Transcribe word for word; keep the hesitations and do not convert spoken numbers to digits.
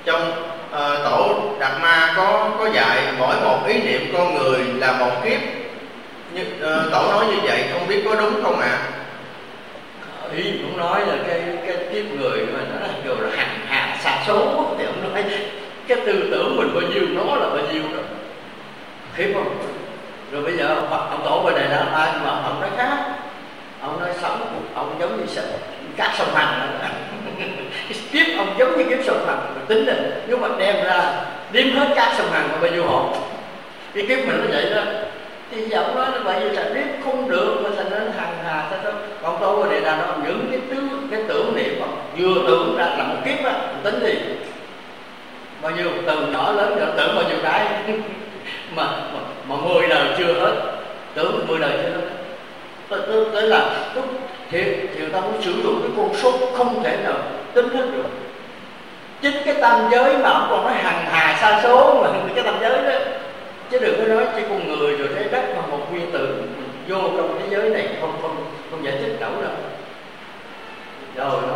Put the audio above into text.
trong uh, tổ Đạt Ma có có dạy mỗi một ý niệm con người là một kiếp. Như, uh, tổ nói như vậy không biết có đúng không ạ? À? Ý cũng nói là cái cái kiếp người mà nó là kiểu là hàng hà xa số, thì ông nói cái tư tưởng mình bao nhiêu nó là bao nhiêu đó, khiếp không? Rồi bây giờ ông, ông tổ bên này là ai mà ông nói khác, ông nói sống ông giống như các sông Hằng đó. Kiếp ông giống như kiếp sông Hằng, mình tính là nếu mà đem ra đếm hết các sông Hằng là bao nhiêu hộ, cái kiếp mình nó vậy đó. Thì giọng nói nó vậy là đếm không được, mà thành nên hàng hà sao đó. Còn tôi ở đây là nó những cái tưởng cái tưởng niệm mà vừa tưởng ra là một kiếp á, mình tính đi bao nhiêu, từ nhỏ lớn rồi tưởng bao nhiêu cái mà, mà mà mười đời chưa hết, tưởng mười đời chưa hết. Tôi tới là thì thì người ta muốn sử dụng cái con số không thể nào tính hết được. Chính cái tam giới mà ông còn nói hàng hà sa số mà cái tam giới đó, chứ đừng có nói chỉ con người rồi trái đất mà một nguyên tử vô trong thế giới này không không không giải thích nổi đâu. Rồi nó